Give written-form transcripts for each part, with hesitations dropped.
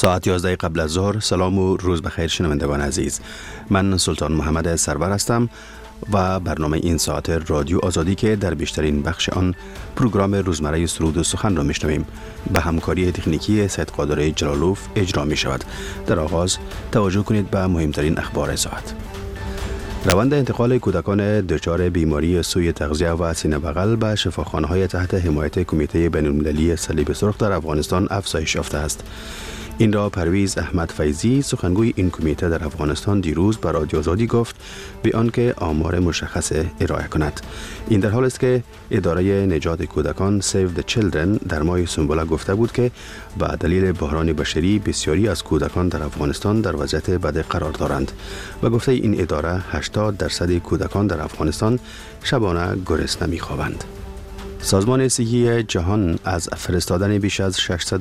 ساعت 11 قبل از ظهر. سلام و روز بخیر شنوندگان عزیز. من سلطان محمد سرور هستم و برنامه این ساعت رادیو آزادی که در بیشترین بخش آن پروگرام روزمره سرود و سخن را میشنویم به همکاری تکنیکی سید قادر جلالوف اجرا می شود. در آغاز توجه کنید به مهمترین اخبار ساعت. روند انتقال کودکان دچار بیماری سوی تغذیه و سینه بغل به شفاخانه‌های تحت حمایت کمیته بین‌المللی صلیب سرخ در افغانستان افزایش یافته است. این را پرویز احمد فیضی، سخنگوی این کمیته در افغانستان، دیروز به رادیو آزادی گفت به آنکه آمار مشخص ارائه کند. این در حال است که اداره نجات کودکان Save the Children در ماه سنبله گفته بود که به دلیل بحران بشری بسیاری از کودکان در افغانستان در وضعیت بد قرار دارند و گفته این اداره 80% کودکان در افغانستان شبانه گرسنه می‌خوابند. سازمان صحی جهان از فرستادن بیش از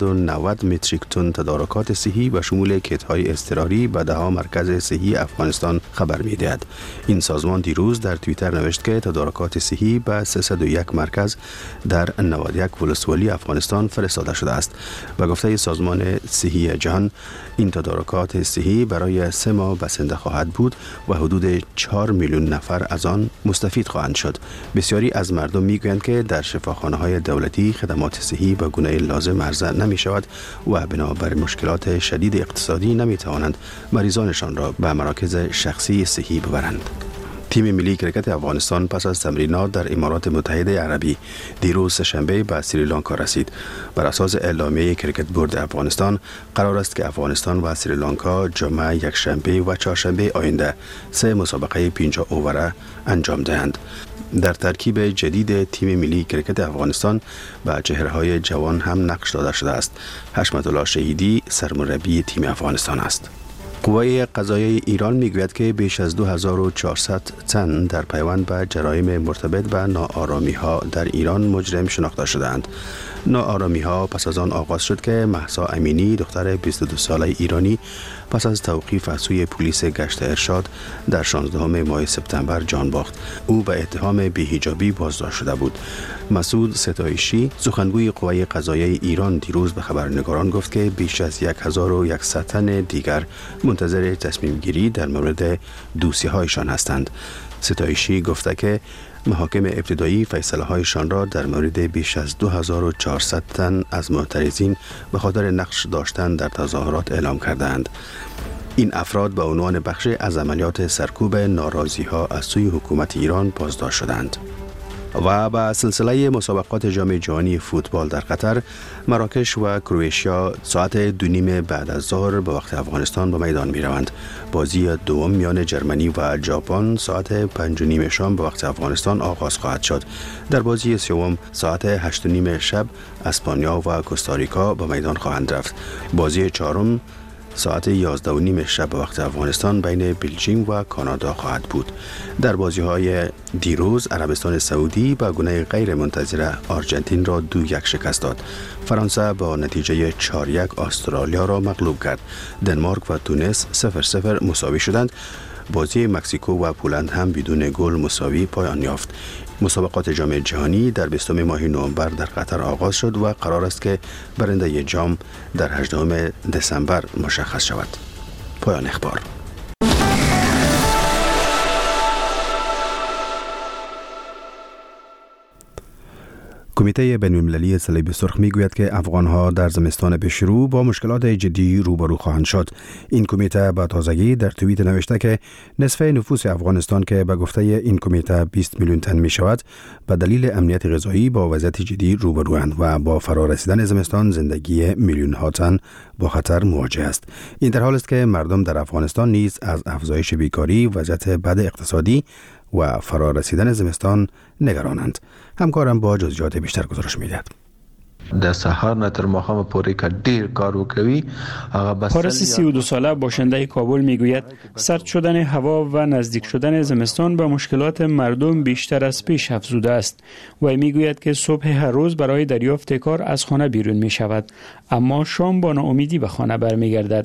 690 متریک تن تدارکات صحی به شمول کیت‌های اضطراری به 10 مرکز صحی افغانستان خبر می‌دهد. این سازمان دیروز در توییتر نوشت که تدارکات صحی به 301 مرکز در 91 ولسوالی افغانستان فرستاده شده است. به گفته سازمان صحی جهان این تدارکات صحی برای 3 ماه بسنده خواهد بود و حدود 4 میلیون نفر از آن مستفید خواهند شد. بسیاری از مردم میگویند که در شفاخانه‌های دولتی خدمات صحی به گونه لازم عرضه نمی شود و بنابر مشکلات شدید اقتصادی نمی توانند مریضانشان را به مراکز شخصی صحی ببرند. تیم ملی کرکت افغانستان پس از تمرینات در امارات متحده عربی دیروز سه‌شنبه به سریلانکا رسید. بر اساس اعلامیه کرکت بورد افغانستان قرار است که افغانستان و سریلانکا جمعه یکشنبه و چهارشنبه آینده 3 مسابقه 50 اووره انجام دهند. در ترکیب جدید تیم ملی کرکت افغانستان به چهره‌های جوان هم نقش داده شده است. حشمت الله شهیدی سرمربی تیم افغانستان است. قوه قضاییه ایران میگوید که بیش از 2400 تن در پیوند به جرایم مرتبط به ناآرامی‌ها در ایران مجرم شناخته شدند. ناآرامی‌ها پس از آن آغاز شد که مهسا امینی، دختر 22 ساله ایرانی، پس از توقیف از سوی پلیس گشت ارشاد در 16 ماه سپتامبر جان باخت. او به اتهام بی‌حجابی بازداشت شده بود. مسعود ستایشی، سخنگوی قوه قضاییه ایران، دیروز به خبرنگاران گفت که بیش از 1100 تن دیگر منتظر تصمیم گیری در مورد دوسیه‌هایشان هستند. ستایشی گفته که محاکم ابتدایی فیصله هایشان را در مورد بیش از 2400 تن از معترضین به خاطر نقش داشتن در تظاهرات اعلام کردند. این افراد به عنوان بخش از عملیات سرکوب ناراضی ها از سوی حکومت ایران بازداشت شدند. و با سلسله مسابقات جام جهانی فوتبال در قطر، مراکش و کرواتیا ساعت 2:30 بعد از ظهر به وقت افغانستان به میدان می روند. بازی دوم میان جرمنی و ژاپن ساعت 5:30 شام به وقت افغانستان آغاز خواهد شد. در بازی سوم ساعت 8:30 شب اسپانیا و کوستاریکا به میدان خواهند رفت. بازی چهارم ساعت 11:30 شب به وقت افغانستان بین بلژیک و کانادا خواهد بود. در بازی‌های دیروز عربستان سعودی به گونه غیر منتظره آرژانتین را 2-1 شکست داد. فرانسه با نتیجه 4-1 استرالیا را مغلوب کرد. دنمارک و تونس 0-0 مساوی شدند. بازی مکزیکو و پولند هم بدون گل مساوی پایان یافت. مسابقات جام جهانی در 20 ماه نوامبر در قطر آغاز شد و قرار است که برنده جام در 18 دسامبر مشخص شود. پایان اخبار. کمیته بین‌المللی صلیب سرخ میگوید که افغان‌ها در زمستان پیشرو با مشکلات جدی روبرو خواهند شد. این کمیته با تازگی در توییت نوشته که نصف نفوس افغانستان که به گفته این کمیته 20 میلیون تن می شود به دلیل امنیت غذایی با وضعیت جدی روبروند و با فرارسیدن زمستان زندگی میلیون ها تن با خطر مواجه است. این در حال است که مردم در افغانستان نیز از افزایش بیکاری، وضعیت بد اقتصادی و فرارسیدن زمستان نگرانند. همکارم با جزئیات بیشتر گزارش می‌دهد. د سهار نه تر ماښامه پورې که ډیر کار وکوي هغه بس. پارس 32 ساله باشنده کابل میگوید سرد شدن هوا و نزدیک شدن زمستان به مشکلات مردم بیشتر از پیش افزوده است و میگوید که صبح هر روز برای دریافت کار از خانه بیرون می شود اما شام با ناامیدی به خانه برمیگردد.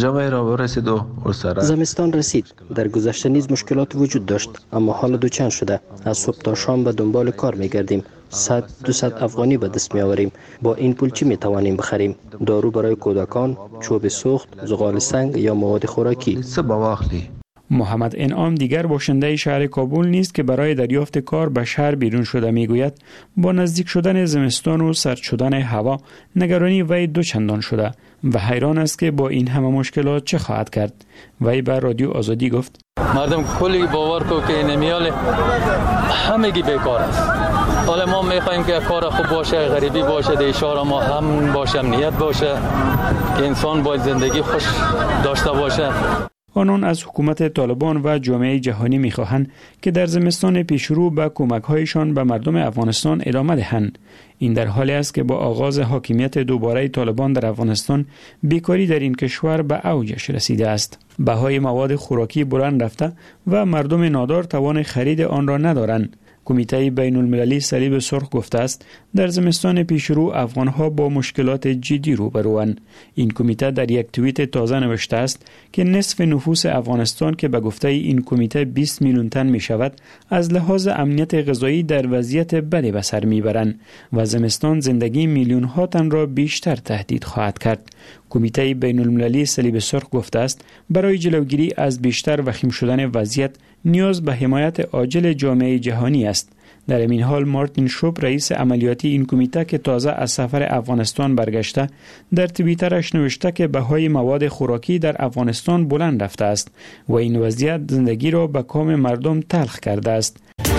زمستان رسید. در گذشته نیز مشکلات وجود داشت اما حالا دوچند شده. از صبح تا شام به دنبال کار میگردیم. 100-200 افغانی به دست می آوریم. با این پول چی می توانیم بخریم؟ دارو برای کودکان، چوب سوخت، زغال سنگ یا مواد خوراکی. محمد انعام دیگر باشنده شهر کابل نیست که برای دریافت کار به شهر بیرون شده. میگوید با نزدیک شدن زمستان و سرد شدن هوا نگرانی وی دو چندان شده و حیران است که با این همه مشکلات چه خواهد کرد. وی به رادیو آزادی گفت مردم کلی باور کو که نمیال همگی بیکار است. حالا ما میخوایم که کار خوب باشه، غریبی باشه، در شهر ما هم باشه، امنیت باشه، که انسان باید زندگی خوش داشته باشه. آنان از حکومت طالبان و جامعه جهانی می‌خواهند که در زمستان پیشرو به کمک‌هایشان به مردم افغانستان ادامه دهند. این در حالی است که با آغاز حاکمیت دوباره طالبان در افغانستان بیکاری در این کشور به اوجش رسیده است. بهای مواد خوراکی بلند رفته و مردم نادار توان خرید آن را ندارند. کمیته بین المللی صلیب سرخ گفته است در زمستان پیشرو افغانها با مشکلات جدی روبروند. این کمیته در یک توییت تازه نوشته است که نصف نفوس افغانستان که به گفته این کمیته 20 میلیون تن می شود از لحاظ امنیت غذایی در وضعیت بدی به سر می برند و زمستان زندگی میلیون ها تن را بیشتر تهدید خواهد کرد. کمیته بین المللی صلیب سرخ گفته است برای جلوگیری از بیشتر وخیم شدن وضعیت نیاز به حمایت عاجل جامعه جهانی است. در این حال مارتین شوب رئیس عملیاتی این کمیته که تازه از سفر افغانستان برگشته در توییترش نوشته که بهای مواد خوراکی در افغانستان بلند رفته است و این وضعیت زندگی را به کام مردم تلخ کرده است.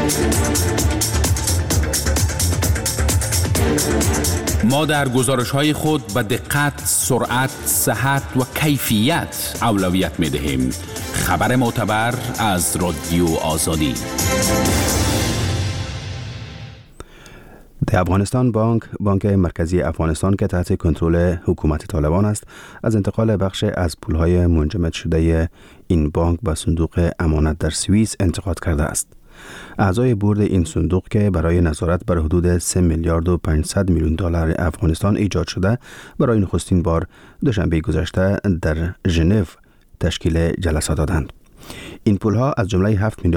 ما در گزارش‌های خود به دقت، سرعت، صحت و کیفیت اولویت می‌دهیم. خبر معتبر از رادیو آزادی. در افغانستان بانک مرکزی افغانستان که تحت کنترل حکومت طالبان است از انتقال بخش از پولهای منجمد شده این بانک به صندوق امانت در سوئیس انتقاد کرده است. اعضای بورد این صندوق که برای نظارت بر حدود 3 میلیارد و 500 میلیون دلار افغانستان ایجاد شده برای نخستین بار دوشنبه گذشته در ژنو تشکیل جلسه دادند. این پولها از جمله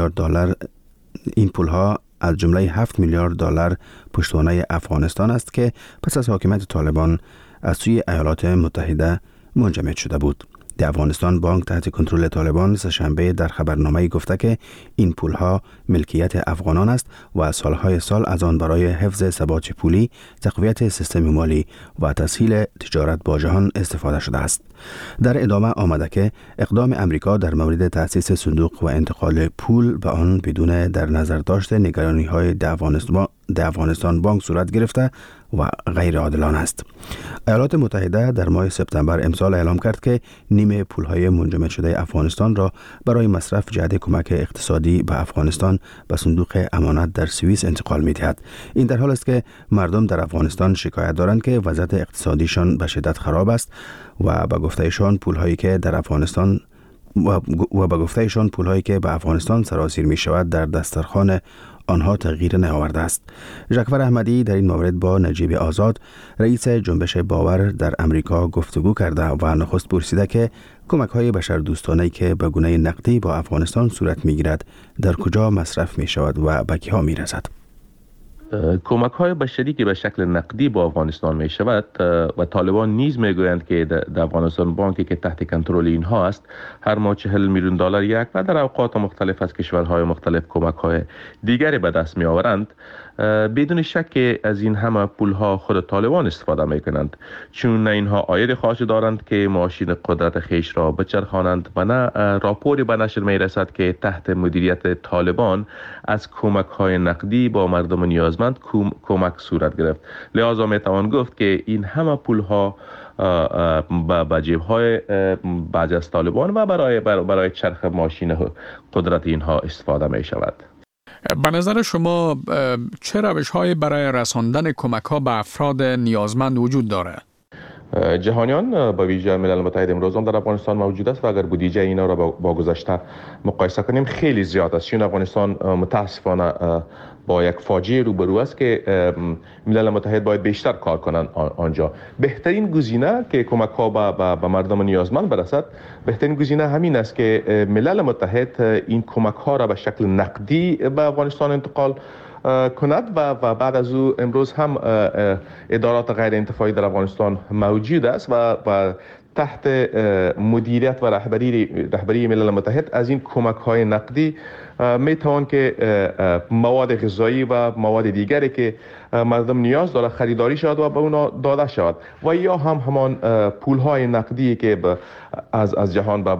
7 میلیارد دلار پشتوانه افغانستان است که پس از حاکمیت طالبان از سوی ایالات متحده منجمد شده بود. در افغانستان بانک تحت کنترل طالبان سه‌شنبه در خبرنامه‌ای گفته که این پولها ملکیت افغانان است و از سالهای سال از آن برای حفظ ثبات پولی، تقویت سیستم مالی و تسهیل تجارت با جهان استفاده شده است. در ادامه آمده که اقدام امریکا در مورد تأسیس صندوق و انتقال پول به آن بدون در نظر داشت نگرانی‌های در افغانستان بانک صورت گرفته و غیر عادلانه است. ایالات متحده در ماه سپتامبر امسال اعلام کرد که نیم پولهای منجمد شده افغانستان را برای مصرف جهت کمک اقتصادی به افغانستان به صندوق امانت در سوئیس انتقال می‌دهد. این در حال است که مردم در افغانستان شکایت دارند که وضعیت اقتصادیشان به شدت خراب است و به گفتهشان پولهایی که به افغانستان سرازیر می شود در دسترخوان آنها تغییر نیاورده است. ژاکور احمدی در این مورد با نجیب آزاد رئیس جنبش باور در امریکا گفتگو کرده و نخست پرسیده که کمک‌های بشردوستانه‌ای که به گونه نقدی با افغانستان صورت می‌گیرد در کجا مصرف می‌شود و به کی‌ها می‌رسد. کمک‌های بشری که به شکل نقدی با افغانستان می شود و طالبان نیز می گویند که در افغانستان بانکی که تحت کنترل اینها است هر ماه 40 میلیون دلار یک و در اوقات مختلف از کشورهای مختلف کمک‌های دیگری به دست می آورند. بدون شک از این همه پولها خود طالبان استفاده می کنند، چون نه اینها عاید خاصی دارند که ماشین قدرت خیش را بچرخانند و نه راپوری به نشر می رسد که تحت مدیریت طالبان از کمک‌های نقدی با مردم نیازمند کمک صورت گرفت. لذا می توان گفت که این همه پولها به جیب‌های بعضی از طالبان و برای چرخ ماشین قدرت اینها استفاده می شود. به نظر شما چه روش‌هایی برای رساندن کمک‌ها به افراد نیازمند وجود دارد؟ جهانیان با ویژه ملل متحد امروز هم در افغانستان موجود است و اگر بودجه اینا را با گذشته مقایسه کنیم خیلی زیاد است، چون افغانستان متاسفانه با یک فاجعه روبرو است که ملل متحد باید بیشتر کار کنند آنجا. بهترین گزینه که کمک ها به مردم نیازمند برسد، بهترین گزینه همین است که ملل متحد این کمک ها را به شکل نقدی به افغانستان انتقال کند و بعد از او امروز هم ادارات غیر انتفاعی در افغانستان موجود است و تحت مدیریت و رهبری ملل متحد از این کمک های نقدی می توان که مواد غذایی و مواد دیگری که مردم نیاز داره خریداری شود و به اونا داده شود و یا هم همان پول های نقدی که از جهان به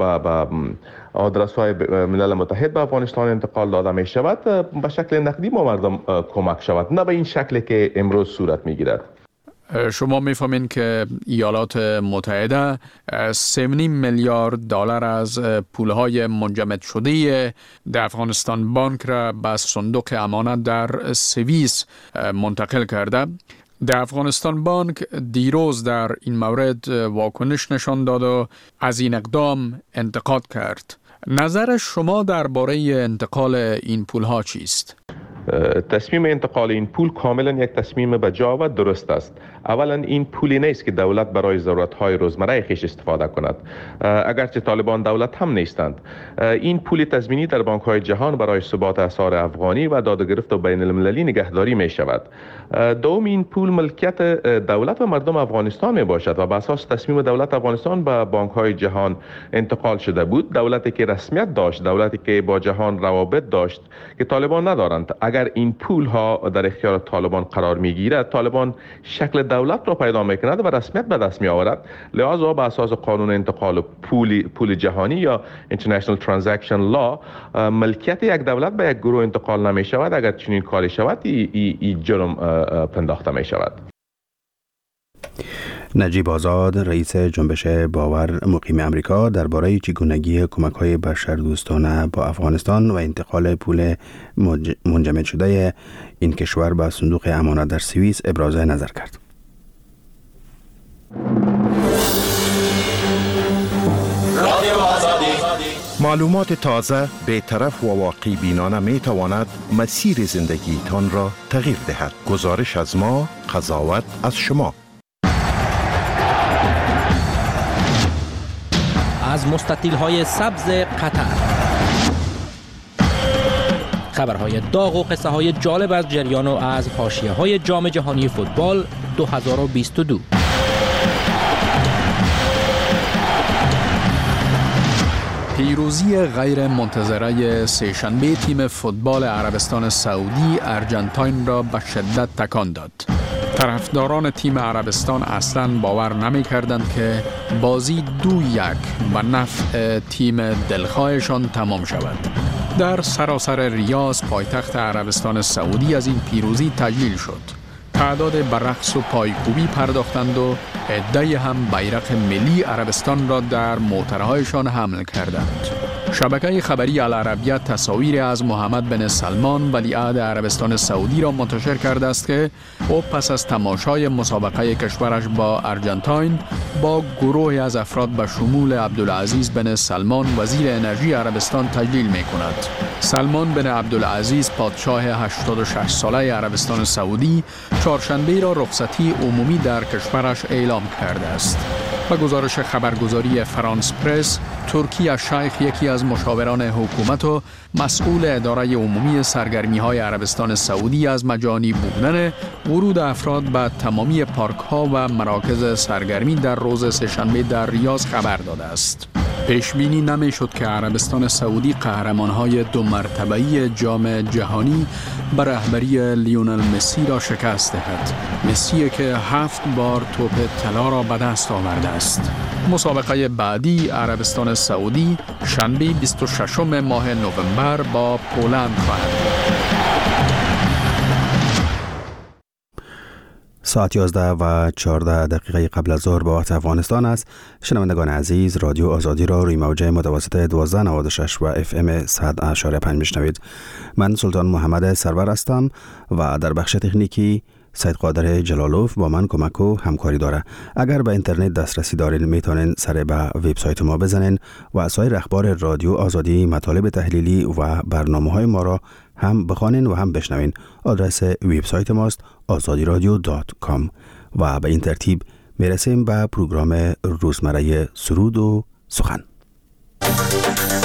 آدرس های ملل متحد به افغانستان انتقال داده می شود به شکل نقدی ما مردم کمک شود، نه به این شکل که امروز صورت می گیرد. شما میفهمین که ایالات متحده 3.5 میلیارد دلار از پولهای منجمد شده در افغانستان بانک را به صندوق امانت در سوئیس منتقل کرده. در افغانستان بانک دیروز در این مورد واکنش نشان داد و از این اقدام انتقاد کرد. نظر شما درباره انتقال این پولها چیست؟ تصمیم انتقال این پول کاملا یک تصمیم بجا و درست است. اولا این پولی نیست که دولت برای ضرورت‌های روزمره خیش استفاده کند، اگرچه طالبان دولت هم نیستند. این پول تضمینی در بانک‌های جهان برای ثبات اسعار افغانی و دادگرفت و بین المللی نگهداری می شود. دوم این پول ملکیت دولت و مردم افغانستان می باشد و بر اساس تصمیم دولت افغانستان به بانک‌های جهان انتقال شده بود. دولتی که رسمیت داشت، دولتی که با جهان روابط داشت که طالبان ندارند. اگر این پول ها در اختیار طالبان قرار می گیرد، طالبان شکل دولت را پیدا می کند و رسمیت به دست می آورد. لذا به اساس قانون انتقال پول جهانی یا International Transaction Law ملکیت یک دولت به یک گروه انتقال نمی شود. اگر چنین کاری شود این جرم پنداخته می شود. نجیب آزاد رئیس جنبش باور مقیم امریکا درباره چگونگی کمک‌های بشردوستانه با افغانستان و انتقال پول منجمد شده این کشور به صندوق امانت در سوئیس ابراز نظر کرد. معلومات تازه، بی‌طرف و واقع بینانه می تواند مسیر زندگی تان را تغییر دهد. گزارش از ما، قضاوت از شما. از مستطیل‌های سبز قطر، خبرهای داغ و قصه‌های جالب از جریان و از حاشیه‌های جام جهانی فوتبال 2022. پیروزی غیر منتظره سه‌شنبه تیم فوتبال عربستان سعودی ارجنتاین را به شدت تکان داد. طرفداران تیم عربستان اصلاً باور نمی کردند که بازی 2-1 به نفع تیم دلخواهشان تمام شود. در سراسر ریاض پایتخت عربستان سعودی از این پیروزی تجلیل شد. تعداد به رقص و پایکوبی پرداختند و عده‌ای هم بیرق ملی عربستان را در موترهایشان حمل کردند. شبکه خبری العربیه تصاویر از محمد بن سلمان ولیعهد عربستان سعودی را منتشر کرده است که او پس از تماشای مسابقه کشورش با ارجنتاین با گروهی از افراد به شمول عبدالعزیز بن سلمان وزیر انرژی عربستان تجلیل می کند. سلمان بن عبدالعزیز پادشاه 86 ساله عربستان سعودی چهارشنبه را رخصتی عمومی در کشورش اعلام کرده است. به گزارش خبرگزاری فرانس پرس، ترکی شیخ یکی از مشاوران حکومت و مسئول اداره عمومی سرگرمی‌های عربستان سعودی از مجانی بودن ورود افراد به تمامی پارک‌ها و مراکز سرگرمی در روز سه‌شنبه در ریاض خبر داده است. پیش بینی نمی شد که عربستان سعودی قهرمان‌های 2 مرتبه‌ای جام جهانی به رهبری لیونل مسی را شکست دهد. مسی که 7 بار توپ طلا را به دست آورده است. مسابقه بعدی عربستان سعودی شنبه 26 ماه نوامبر با پولند خواهد بود. ساعت 11:14 قبل از ظهر به وقت افغانستان است. شنوندگان عزیز، رادیو آزادی را روی موجه متوسط 1296 و FM 100.5 میشنوید. من سلطان محمد سرور هستم و در بخش تکنیکی سید قادر جلالوف با من کمک و همکاری داره. اگر به اینترنت دسترسی دارین میتونین سر به وبسایت ما بزنین و سایر اخبار رادیو آزادی، مطالب تحلیلی و برنامه‌های ما را هم بخوانین و هم بشنوین. آدرس وبسایت ماست azadiradio.com و به این ترتیب میرسیم به پروگرام روزمره سرود و سخن.